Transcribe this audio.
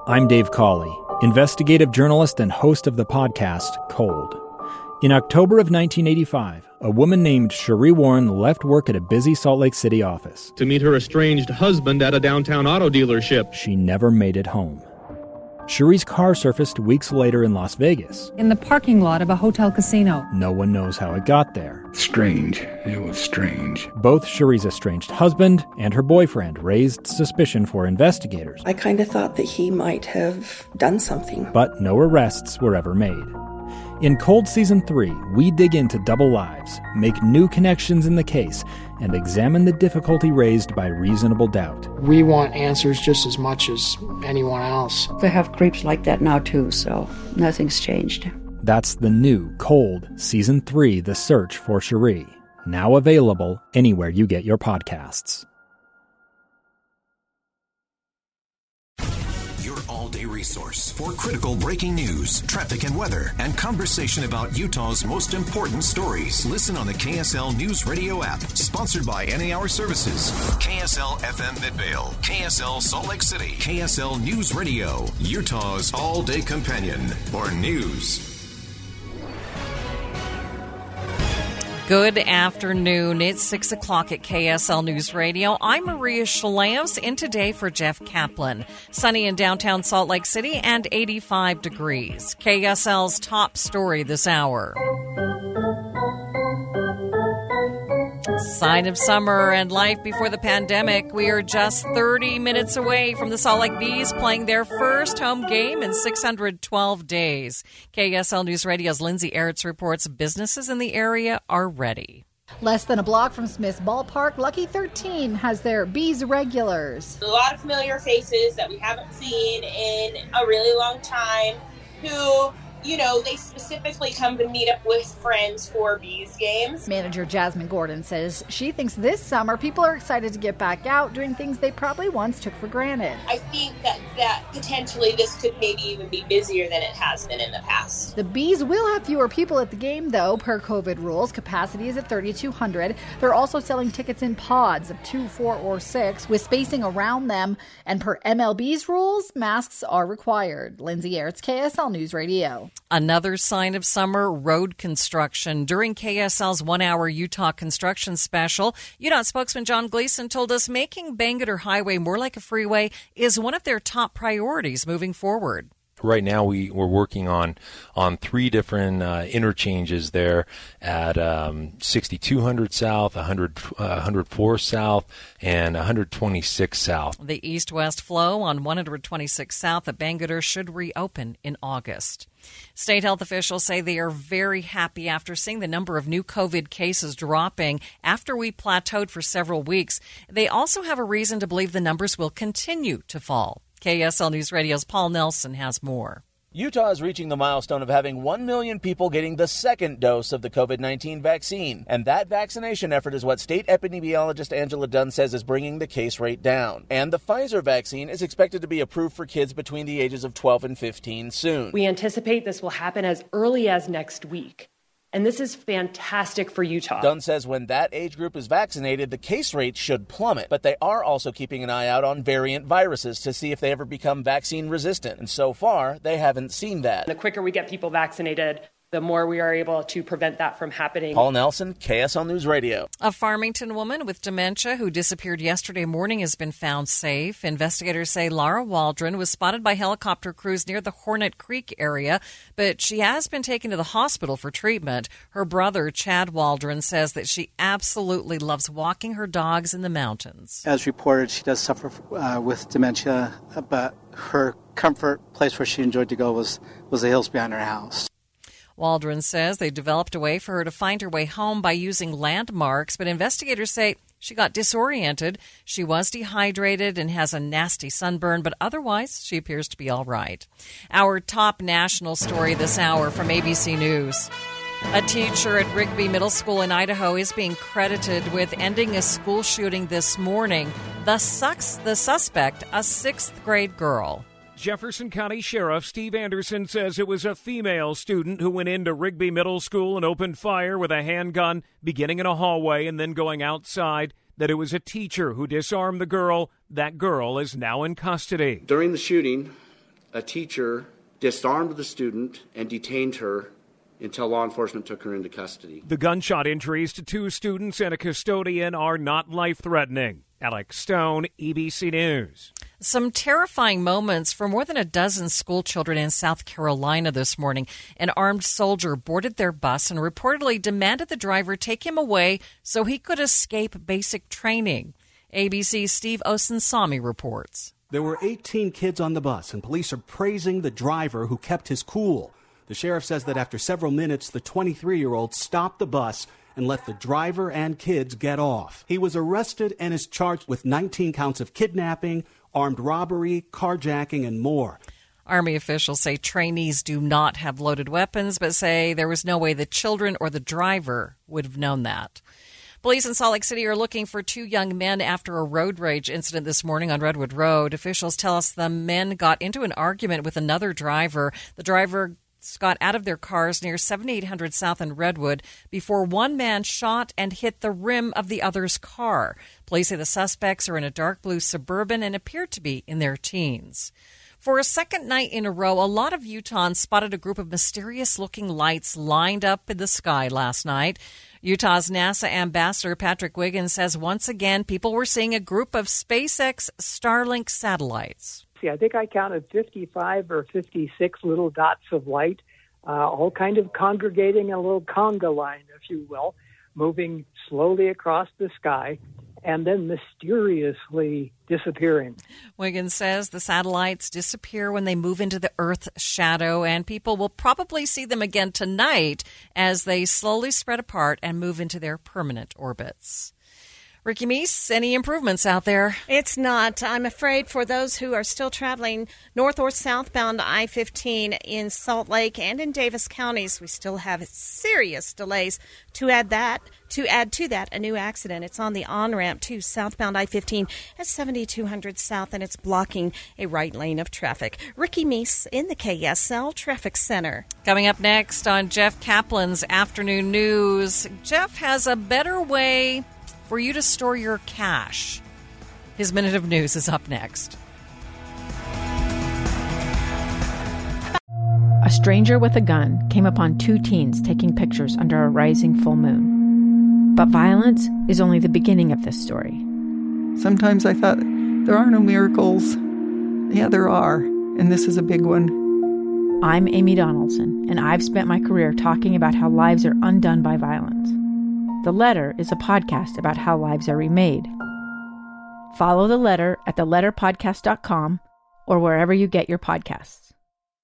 I'm Dave Cawley, investigative journalist and host of the podcast Cold. In October of 1985, a woman named Cherie Warren left work at a busy Salt Lake City office to meet her estranged husband at a downtown auto dealership. She never made it home. Cherie's car surfaced weeks later in Las Vegas. In the parking lot of a hotel casino. No one knows how it got there. Strange. It was strange. Both Cherie's estranged husband and her boyfriend raised suspicion for investigators. I kind of thought that he might have done something. But no arrests were ever made. In Cold Season 3, we dig into double lives, make new connections in the case, and examine the difficulty raised by reasonable doubt. We want answers just as much as anyone else. They have creeps like that now too, so nothing's changed. That's the new Cold Season 3, The Search for Cherie, now available anywhere you get your podcasts. All-day resource for critical breaking news, traffic and weather, and conversation about Utah's most important stories. Listen on the KSL News Radio app, sponsored by NA Hour Services, KSL FM Midvale, KSL Salt Lake City, KSL News Radio, Utah's all-day companion for news. Good afternoon. It's 6 o'clock at KSL News Radio. I'm Maria Shaleos, in today for Jeff Kaplan. Sunny in downtown Salt Lake City and 85 degrees. KSL's top story this hour. Sign of summer and life before the pandemic. We are just 30 minutes away from the Salt Lake Bees playing their first home game in 612 days. KSL News Radio's Lindsay Eretz reports businesses in the area are ready. Less than a block from Smith's Ballpark, Lucky 13 has their Bees regulars. A lot of familiar faces that we haven't seen in a really long time who, you know, they specifically come to meet up with friends for Bees games. Manager Jasmine Gordon says she thinks this summer people are excited to get back out doing things they probably once took for granted. I think that potentially this could maybe even be busier than it has been in the past. The Bees will have fewer people at the game, though, per COVID rules. Capacity is at 3,200. They're also selling tickets in pods of 2, 4, or 6 with spacing around them. And per MLB's rules, masks are required. Lindsay Eretz, KSL News Radio. Another sign of summer, road construction. During KSL's 1-hour Utah construction special, UDOT spokesman John Gleason told us making Bangerter Highway more like a freeway is one of their top priorities moving forward. Right now, we're working on 3 different interchanges there at 6200 South, 104 South, and 126 South. The east-west flow on 126 South at Bangerter should reopen in August. State health officials say they are very happy after seeing the number of new COVID cases dropping after we plateaued for several weeks. They also have a reason to believe the numbers will continue to fall. KSL News Radio's Paul Nelson has more. Utah is reaching the milestone of having 1 million people getting the second dose of the COVID-19 vaccine. And that vaccination effort is what state epidemiologist Angela Dunn says is bringing the case rate down. And the Pfizer vaccine is expected to be approved for kids between the ages of 12 and 15 soon. We anticipate this will happen as early as next week. And this is fantastic for Utah. Dunn says when that age group is vaccinated, the case rate should plummet. But they are also keeping an eye out on variant viruses to see if they ever become vaccine resistant. And so far, they haven't seen that. The quicker we get people vaccinated, the more we are able to prevent that from happening. Paul Nelson, KSL News Radio. A Farmington woman with dementia who disappeared yesterday morning has been found safe. Investigators say Laura Waldron was spotted by helicopter crews near the Hornet Creek area, but she has been taken to the hospital for treatment. Her brother, Chad Waldron, says that she absolutely loves walking her dogs in the mountains. As reported, she does suffer with dementia, but her comfort place where she enjoyed to go was the hills behind her house. Waldron says they developed a way for her to find her way home by using landmarks, but investigators say she got disoriented. She was dehydrated and has a nasty sunburn, but otherwise she appears to be all right. Our top national story this hour from ABC News. A teacher at Rigby Middle School in Idaho is being credited with ending a school shooting this morning. The suspect, a 6th grade girl. Jefferson County Sheriff Steve Anderson says it was a female student who went into Rigby Middle School and opened fire with a handgun, beginning in a hallway and then going outside, that it was a teacher who disarmed the girl. That girl is now in custody. During the shooting, a teacher disarmed the student and detained her until law enforcement took her into custody. The gunshot injuries to 2 students and a custodian are not life-threatening. Alex Stone, ABC News. Some terrifying moments for more than a dozen school children in South Carolina this morning. An armed soldier boarded their bus and reportedly demanded the driver take him away so he could escape basic training. ABC's Steve Osunsami reports. There were 18 kids on the bus, and police are praising the driver who kept his cool. The sheriff says that after several minutes, the 23-year-old stopped the bus and let the driver and kids get off. He was arrested and is charged with 19 counts of kidnapping, armed robbery, carjacking, and more. Army officials say trainees do not have loaded weapons, but say there was no way the children or the driver would have known that. Police in Salt Lake City are looking for 2 young men after a road rage incident this morning on Redwood Road. Officials tell us the men got into an argument with another driver. The driver got out of their cars near 7800 South in Redwood before one man shot and hit the rim of the other's car. Police say the suspects are in a dark blue Suburban and appear to be in their teens. For a second night in a row, a lot of Utahns spotted a group of mysterious-looking lights lined up in the sky last night. Utah's NASA ambassador Patrick Wiggins says once again people were seeing a group of SpaceX Starlink satellites. I think I counted 55 or 56 little dots of light, all kind of congregating in a little conga line, if you will, moving slowly across the sky and then mysteriously disappearing. Wiggins says the satellites disappear when they move into the Earth's shadow, and people will probably see them again tonight as they slowly spread apart and move into their permanent orbits. Ricky Meese, any improvements out there? It's not. I'm afraid for those who are still traveling north or southbound I-15 in Salt Lake and in Davis counties, we still have serious delays. To add to that, a new accident. It's on the on-ramp to southbound I-15 at 7200 South, and it's blocking a right lane of traffic. Ricky Meese in the KSL Traffic Center. Coming up next on Jeff Kaplan's Afternoon News, Jeff has a better way for you to store your cash. His Minute of News is up next. A stranger with a gun came upon 2 teens taking pictures under a rising full moon. But violence is only the beginning of this story. Sometimes I thought, there are no miracles. Yeah, there are, and this is a big one. I'm Amy Donaldson, and I've spent my career talking about how lives are undone by violence. The Letter is a podcast about how lives are remade. Follow The Letter at theletterpodcast.com or wherever you get your podcasts.